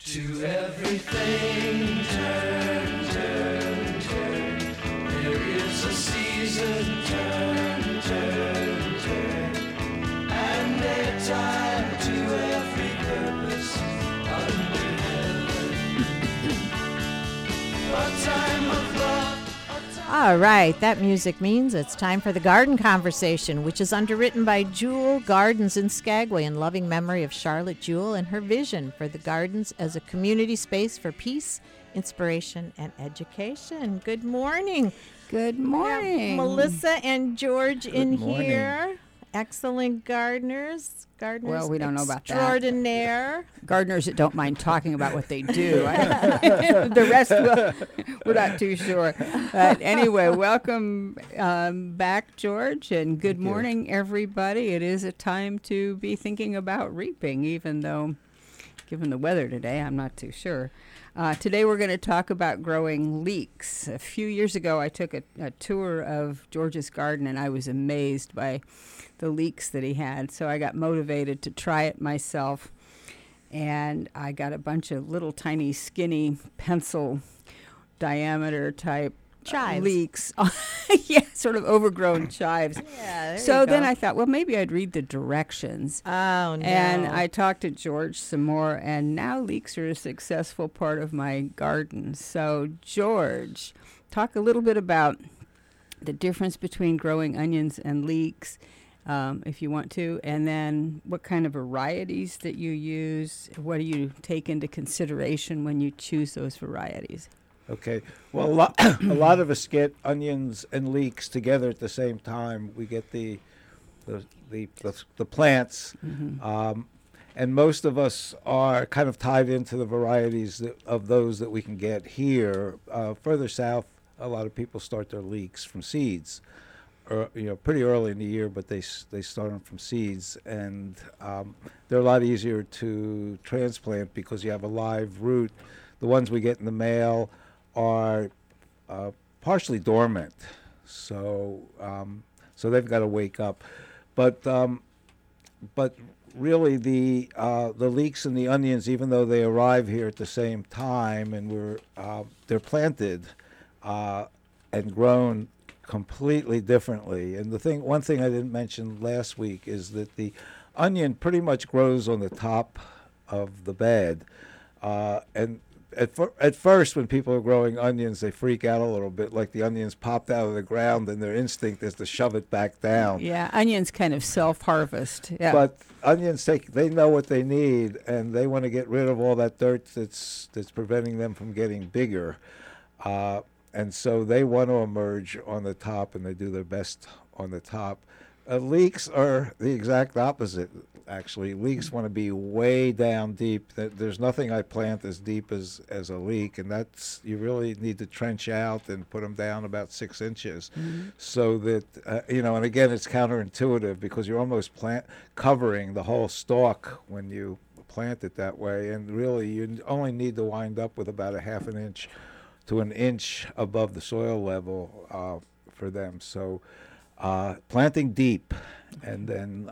To everything turn, turn, turn. There is a season, turn, turn, turn. And a time to every purpose under heaven. A time of love. All right, that music means it's time for the Garden Conversation, which is underwritten by Jewel Gardens in Skagway in loving memory of Charlotte Jewel and her vision for the gardens as a community space for peace, inspiration, and education. Good morning. Good morning. Melissa and George in morning. here. Excellent gardeners. Well, we don't know about that. Extraordinaire. Gardeners that don't mind talking about what they do. The rest, we're not too sure. But anyway, welcome back, George, and good morning, everybody. It is a time to be thinking about reaping, even though, given the weather today, I'm not too sure. Today we're going to talk about growing leeks. A few years ago, I took a tour of George's garden, and I was amazed by the leeks that he had. So I got motivated to try it myself, and I got a bunch of little tiny skinny pencil diameter type Chives. leeks. Yeah, sort of overgrown chives. Yeah, So then I thought, well, maybe I'd read the directions. Oh, no. And I talked to George some more, and now leeks are a successful part of my garden. So, George, talk a little bit about the difference between growing onions and leeks, if you want to, and then what kind of varieties that you use. What do you take into consideration when you choose those varieties? Okay. Well, a lot of us get onions and leeks together at the same time. We get the plants, and most of us are kind of tied into the varieties of those that we can get here. Further south, a lot of people start their leeks from seeds, pretty early in the year, but they start them from seeds, and they're a lot easier to transplant because you have a live root. The ones we get in the mail are partially dormant, so they've got to wake up. But really, the leeks and the onions, even though they arrive here at the same time, and they're planted and grown completely differently. And one thing I didn't mention last week is that the onion pretty much grows on the top of the bed, and at first, when people are growing onions, they freak out a little bit, like the onions popped out of the ground, and their instinct is to shove it back down. Yeah, onions kind of self-harvest. Yeah. But onions they know what they need, and they want to get rid of all that dirt that's preventing them from getting bigger, and so they want to emerge on the top, and they do their best on the top. Leeks are the exact opposite. Actually, leeks want to be way down deep. There's nothing I plant as deep as a leek, and you really need to trench out and put them down about 6 inches, so that and again, it's counterintuitive because you're almost covering the whole stalk when you plant it that way, and really you only need to wind up with about a half an inch to an inch above the soil level for them. So planting deep, and then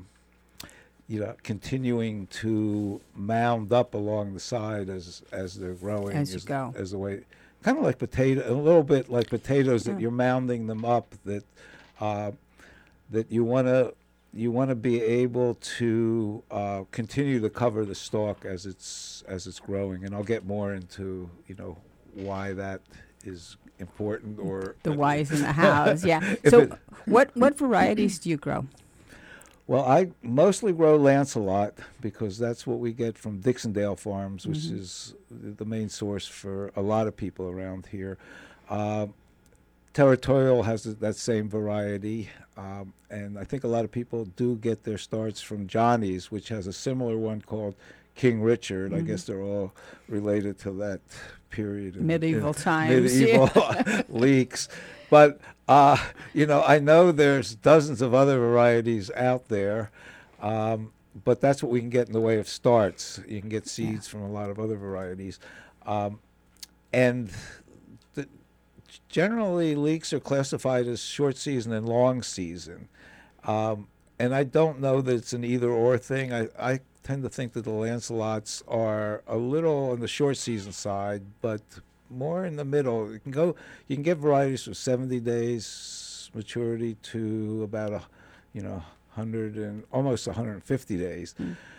continuing to mound up along the side as they're growing. As you go. As the way, kind of like a little bit like potatoes, that you're mounding them up, that you want to be able to continue to cover the stalk as it's growing. And I'll get more into why that is important, or the whys and the hows. Yeah. So what varieties do you grow? Well, I mostly grow Lancelot because that's what we get from Dixondale Farms, which is the main source for a lot of people around here. Territorial has that same variety, and I think a lot of people do get their starts from Johnny's, which has a similar one called King Richard. I guess they're all related to that period. Medieval times. Medieval leeks. But, I know there's dozens of other varieties out there, but that's what we can get in the way of starts. You can get seeds from a lot of other varieties. And generally, leeks are classified as short season and long season. And I don't know that it's an either-or thing. I tend to think that the Lancelots are a little on the short season side, but more in the middle. You can get varieties from 70 days maturity to about 100 and almost 150 days.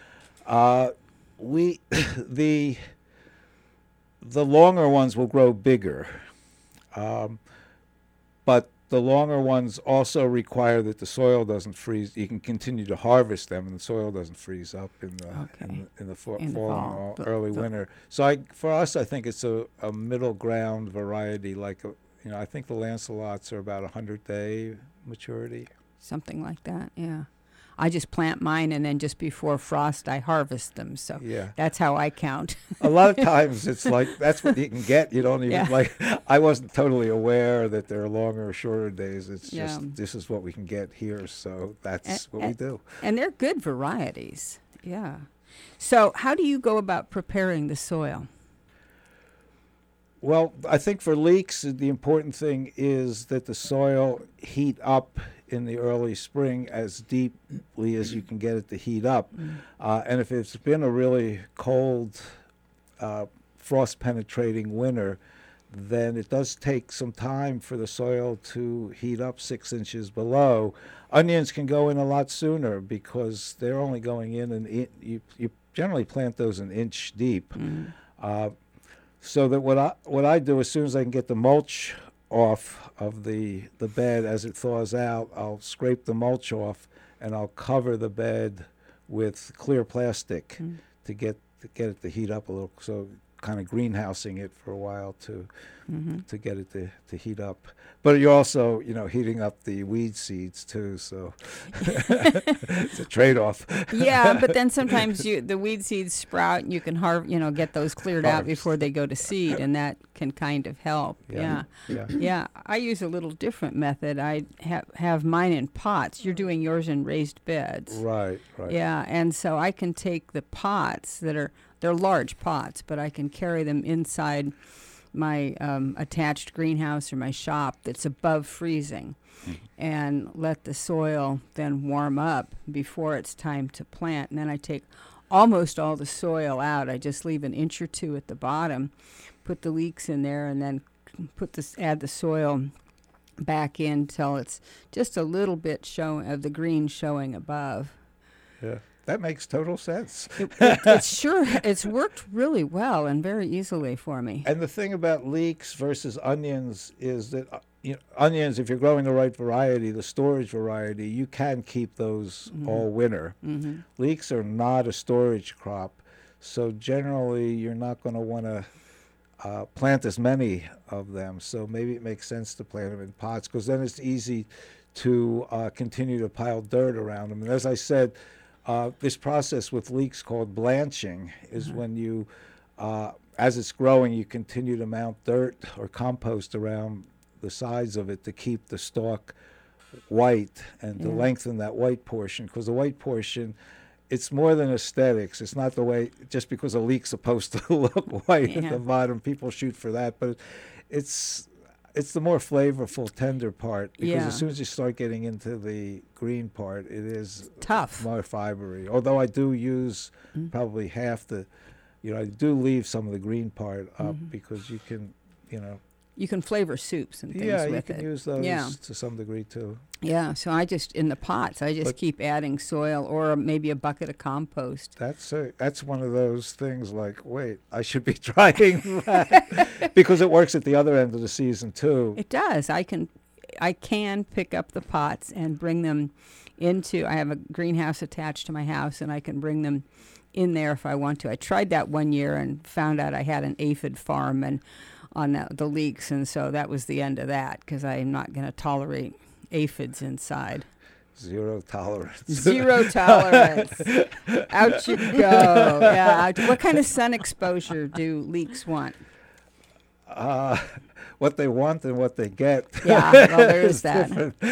We the longer ones will grow bigger, but the longer ones also require that the soil doesn't freeze. You can continue to harvest them, and the soil doesn't freeze up in the fall and early winter. So for us, I think it's a middle ground variety. I think the Lancelots are about 100-day maturity. Something like that, yeah. I just plant mine, and then just before frost, I harvest them. So that's how I count. A lot of times it's like that's what you can get. You don't even I wasn't totally aware that there are longer or shorter days. It's just this is what we can get here. So that's what we do. And they're good varieties. Yeah. So how do you go about preparing the soil? Well, I think for leeks, the important thing is that the soil heat up in the early spring as deeply as you can get it to heat up. And if it's been a really cold, frost-penetrating winter, then it does take some time for the soil to heat up 6 inches below. Onions can go in a lot sooner because they're only going in, and you generally plant those an inch deep. So that what I do as soon as I can get the mulch off of the bed as it thaws out, I'll scrape the mulch off and I'll cover the bed with clear plastic to get it to heat up a little. So kind of greenhousing it for a while to get it to heat up. But you're also, heating up the weed seeds too, so it's a trade-off. Yeah, but then sometimes the weed seeds sprout and you can get those cleared out before they go to seed, and that can kind of help. Yeah. I use a little different method. I have mine in pots. You're doing yours in raised beds. Right. Yeah, and so I can take the pots they're large pots, but I can carry them inside my attached greenhouse or my shop that's above freezing and let the soil then warm up before it's time to plant. And then I take almost all the soil out. I just leave an inch or two at the bottom, put the leeks in there, and then add the soil back in till it's just a little bit of the green showing above. Yeah. That makes total sense. It's worked really well and very easily for me. And the thing about leeks versus onions is that onions, if you're growing the right variety, the storage variety, you can keep those all winter. Leeks are not a storage crop, so generally you're not going to want to plant as many of them. So maybe it makes sense to plant them in pots, because then it's easy to continue to pile dirt around them. And as I said, this process with leeks called blanching is when you, as it's growing, you continue to mount dirt or compost around the sides of it to keep the stalk white and to lengthen that white portion. Because the white portion, it's more than aesthetics. It's not the way, just because a leek's supposed to look white at the bottom, people shoot for that. But it's the more flavorful, tender part, because as soon as you start getting into the green part, it is tough, more fibery. Although I do use probably half I do leave some of the green part up because you can, You can flavor soups and things with it. Yeah, you can use those to some degree too. Yeah, so in the pots, I just keep adding soil or maybe a bucket of compost. That's one of those things like, wait, I should be trying that. Because it works at the other end of the season too. It does. I can pick up the pots and bring them I have a greenhouse attached to my house, and I can bring them in there if I want to. I tried that one year and found out I had an aphid farm and on the leeks, and so that was the end of that, because I'm not going to tolerate aphids inside. Zero tolerance. Zero tolerance. Out you go. Yeah. What kind of sun exposure do leeks want? What they want and what they get. Yeah, well, there is that.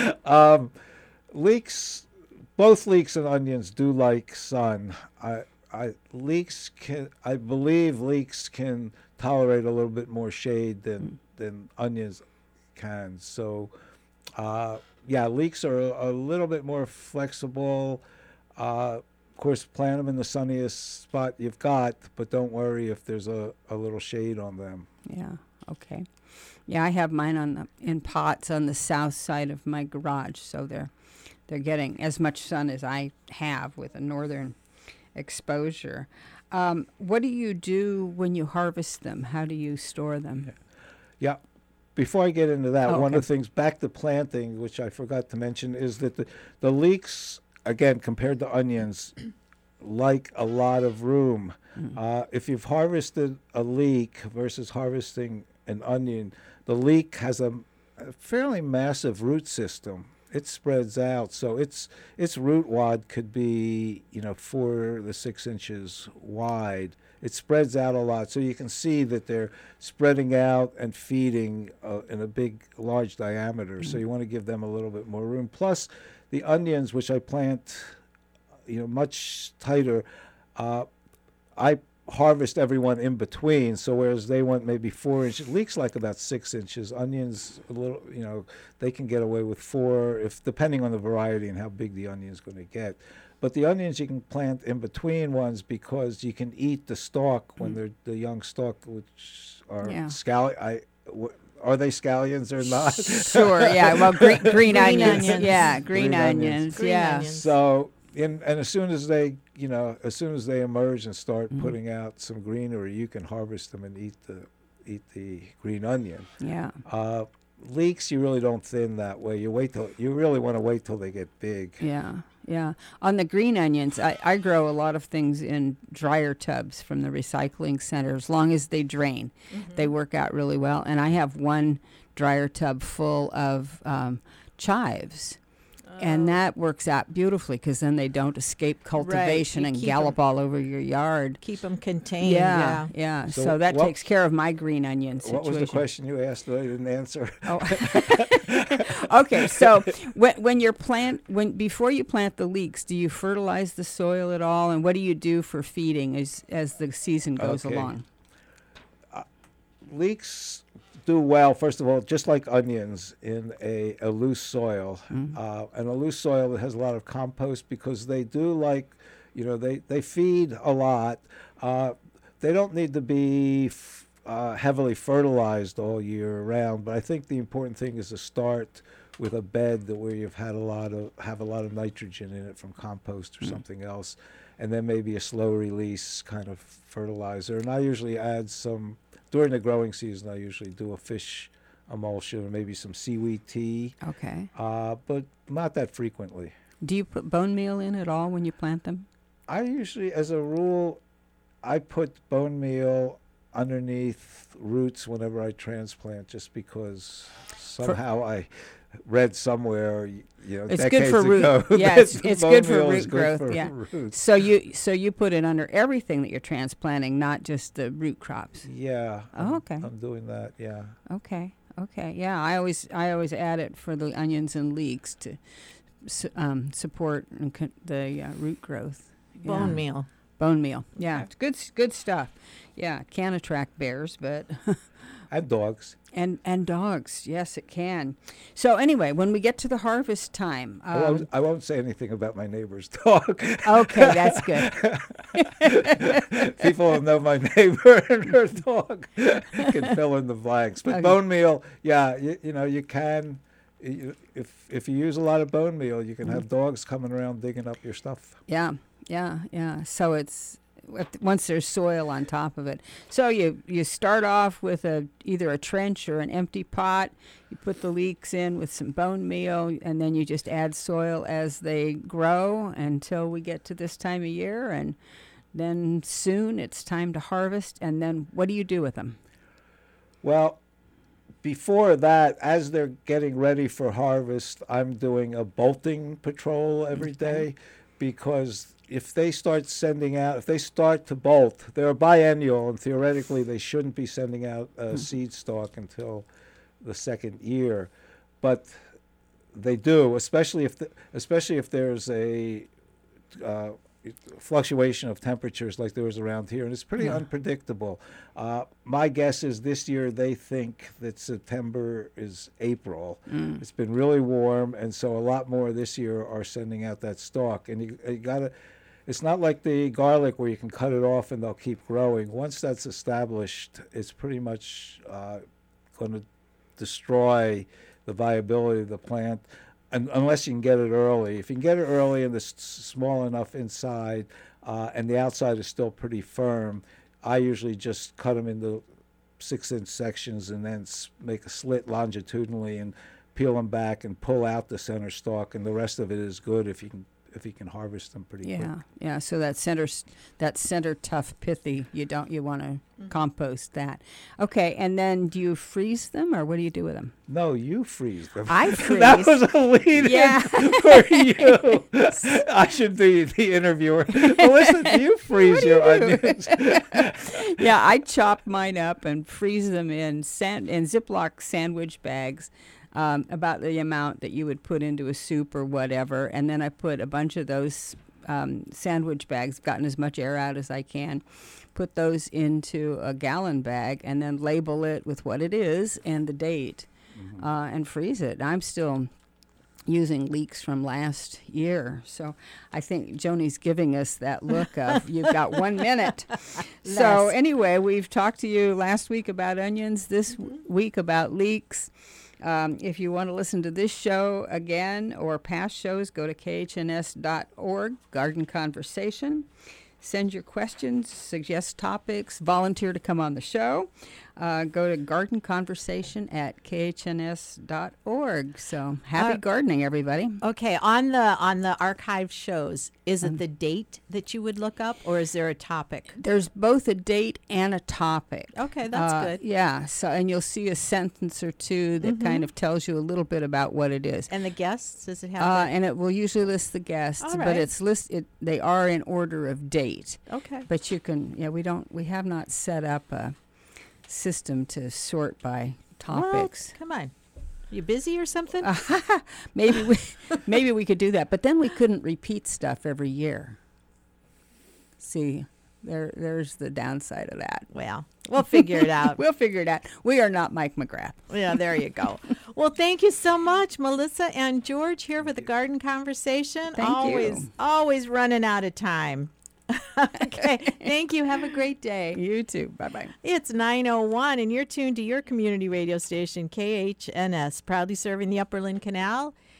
Both leeks and onions do like sun. I believe leeks can tolerate a little bit more shade than onions can. So, leeks are a little bit more flexible. course, plant them in the sunniest spot you've got, but don't worry if there's a little shade on them. Yeah. Okay. Yeah, I have mine in pots on the south side of my garage, so they're getting as much sun as I have with a northern exposure. What do you do when you harvest them? How do you store them? Yeah. Before I get into that, Oh, one okay. of the things back to planting, which I forgot to mention, is that the leeks, again, compared to onions, like a lot of room. If you've harvested a leek versus harvesting an onion, the leek has a fairly massive root system. It spreads out, so its root wad could be 4 to 6 inches wide. It spreads out a lot, so you can see that they're spreading out and feeding in a large diameter. So you want to give them a little bit more room. Plus, the onions, which I plant, much tighter, I harvest everyone in between. So whereas they want maybe 4 inches, leeks like about 6 inches. Onions, a little, they can get away with 4, if depending on the variety and how big the onion is going to get. But the onions you can plant in between ones because you can eat the stalk when they're the young stalk, which are Yeah. are they scallions or not? Sure. Yeah. Well, green onions. onions. Yeah, green Green onions. onions. Green Yeah. onions. So, and as soon as they, emerge and start putting out some greenery, you can harvest them and eat the green onion. Yeah. Leeks, you really don't thin that way. You really want to wait till they get big. Yeah. Yeah. On the green onions, I grow a lot of things in dryer tubs from the recycling center. As long as they drain, they work out really well. And I have one dryer tub full of chives. And that works out beautifully because then they don't escape cultivation You and keep gallop all over your yard. Keep them contained. Yeah, yeah. So So that what- takes care of my green onion situation. What was the question you asked that I didn't answer? Okay, so before you plant the leeks, do you fertilize the soil at all, and what do you do for feeding as the season goes Okay. along? Leeks do well, first of all, just like onions, in a loose soil. And a loose soil that has a lot of compost because they do they feed a lot. They don't need to be heavily fertilized all year round, but I think the important thing is to start with a bed where you've had have a lot of nitrogen in it from compost or something else, and then maybe a slow release kind of fertilizer. And I usually add some during the growing season. I usually do a fish emulsion and maybe some seaweed tea, Okay. but not that frequently. Do you put bone meal in at all when you plant them? I usually, as a rule, I put bone meal underneath roots whenever I transplant, just because somehow I read somewhere, It's good decades for root. ago, Yeah, that it's bone good for meal root is good growth. for Yeah. roots. So you put it under everything that you're transplanting, not just the root crops. Yeah. Oh, okay. I'm doing that. Yeah. Okay. Okay. Yeah, I always add it for the onions and leeks to support the root growth. Bone Yeah. meal. Bone meal. Yeah, it's good stuff. Yeah, can attract bears, but And dogs. and dogs. Yes, it can. So anyway, when we get to the harvest time, I won't say anything about my neighbor's dog. okay, that's good. People will know my neighbor and her dog. Can fill in the blanks. But Okay. bone meal, yeah, you can. If you use a lot of bone meal, you can have dogs coming around digging up your stuff. Yeah, yeah, yeah. So it's once there's soil on top of it. So you start off with either a trench or an empty pot. You put the leeks in with some bone meal, and then you just add soil as they grow until we get to this time of year, and then soon it's time to harvest. And then what do you do with them? Well, before that, as they're getting ready for harvest, I'm doing a bolting patrol every day, because if they start to bolt, they're biennial, and theoretically they shouldn't be sending out a seed stalk until the second year, but they do, especially if there's a fluctuation of temperatures like there was around here, and it's pretty unpredictable. My guess is this year they think that September is April. It's been really warm, and so a lot more this year are sending out that stalk. And you gotta, it's not like the garlic where you can cut it off and they'll keep growing. Once that's established, it's pretty much going to destroy the viability of the plant, unless you can get it early. If you can get it early and it's small enough inside and the outside is still pretty firm, I usually just cut them into 6-inch sections and then make a slit longitudinally and peel them back and pull out the center stalk, and the rest of it is good if you can harvest them pretty quick. Yeah. So that center tough pithy, you want to compost that. Okay, and then do you freeze them, or what do you do with them? No, you freeze them. I freeze. That was a lead Yeah. in for you. I should be the interviewer. Melissa, do you freeze your onions? Yeah, I chop mine up and freeze them in Ziploc sandwich bags. About the amount that you would put into a soup or whatever, and then I put a bunch of those sandwich bags, gotten as much air out as I can, put those into a gallon bag, and then label it with what it is and the date, and freeze it. I'm still using leeks from last year, so I think Joni's giving us that look of you've got 1 minute. So anyway, we've talked to you last week about onions, this week about leeks. If you want to listen to this show again or past shows, go to khns.org, Garden Conversation. Send your questions, suggest topics, volunteer to come on the show. Go to Garden Conversation at khns.org. So happy gardening, everybody. Okay, on the archive shows, is it the date that you would look up, or is there a topic? There's both a date and a topic. Okay, that's good. Yeah, so and you'll see a sentence or two that kind of tells you a little bit about what it is. And the guests, does it have that? And it will usually list the guests, All but right. it's they are in order of date. Okay. But you can, we have not set up a system to sort by topics. Well, come on. You busy or something? Maybe we could do that, but then we couldn't repeat stuff every year. See, there's the downside of that. Well, we'll figure it out. We'll figure it out. We are not Mike McGrath. Yeah, there you go. Well, thank you so much, Melissa and George, here for the Garden Conversation. Thank you. Always running out of time. Okay, thank you. Have a great day. You too. Bye-bye. It's 9:01, and you're tuned to your community radio station, KHNS, proudly serving the Upper Lynn Canal